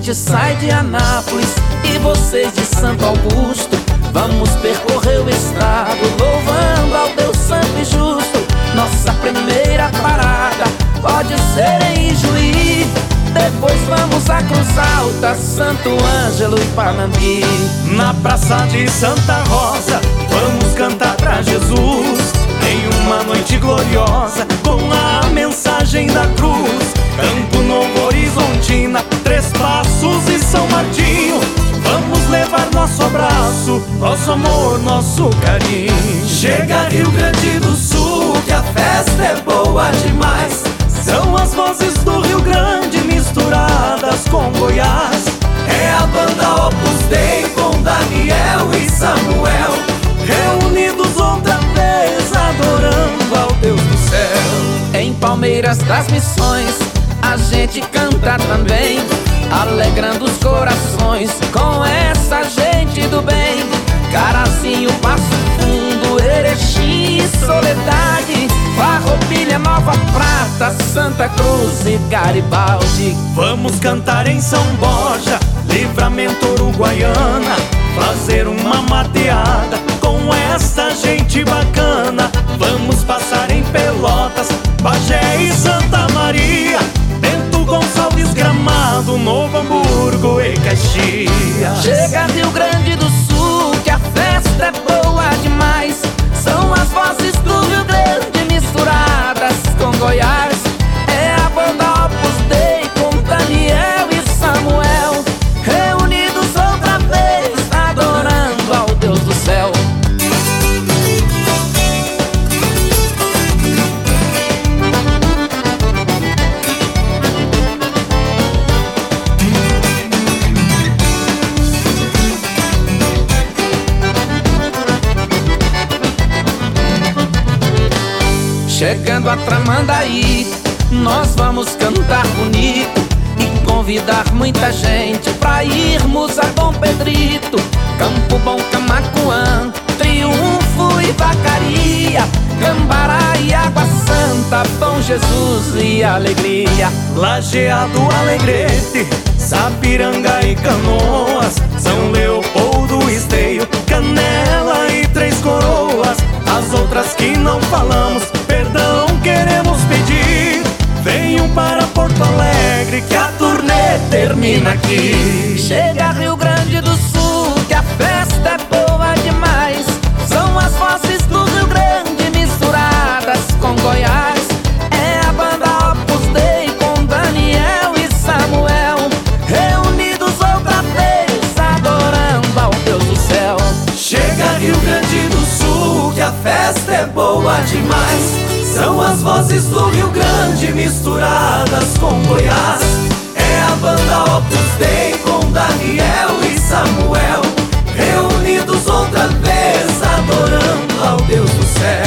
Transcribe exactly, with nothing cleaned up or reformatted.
gente sai de Anápolis e vocês de Santo Augusto. Vamos percorrer o estado louvando ao Deus santo e justo. Nossa primeira parada pode ser em Ijuí, depois vamos a Cruz Alta, Santo Ângelo e Panambi. Na praça de Santa Rosa vamos cantar pra Jesus em uma noite gloriosa com a mensagem da cruz. Campo Novo, Horizontina, Três Passos e São Martinho. Vamos levar nosso abraço, nosso amor, nosso carinho. Chega Rio Grande do Sul, que a festa é boa demais. São as vozes do Rio Grande misturadas com Goiás. É a banda Opus Dei com Daniel e Samuel, reunidos outra vez adorando ao Deus do céu. Em Palmeiras das Missões a gente canta também, alegrando os corações com essa gente do bem. Carazinho, Passo Fundo, Erechim e Soledade, Farroupilha, Nova Prata, Santa Cruz e Garibaldi. Vamos cantar em São Borja, Livramento, Uruguaiana, fazer uma mateada com essa gente bacana. Vamos passar em Pelotas, Bagé e Santa Maria, Bento Gonçalves, Gramado, Novo Hamburgo e Caxias. Chega Rio Grande do Sul, que a festa é boa demais. São as vozes do Rio Grande misturadas com Goiás. É a banda Opus Dei com Daniel e Samuel, reunidos outra vez adorando ao Deus do céu. Chegando a Tramandaí, nós vamos cantar bonito e convidar muita gente pra irmos a Dom Pedrito, Campo Bom, Camaquã, Triunfo e Vacaria, Cambará e Água Santa, Bom Jesus e Alegria. Lajeado, Alegrete, Sapiranga e Canoas, São Leopoldo, Esteio, Canela e Três Coroas. As outras que não falamos, perdão queremos pedir. Venham para Porto Alegre que a turnê termina aqui. Chega Rio Grande do Sul, que a festa é boa demais. São as vozes do Rio Grande misturadas com Goiás. É a banda Opus Dei com Daniel e Samuel, reunidos outra vez adorando ao Deus do céu. Chega Rio Grande do Sul, que a festa é boa demais. São as vozes do Rio Grande misturadas com Goiás. É a banda Opus Dei com Daniel e Samuel, reunidos outra vez adorando ao Deus do céu.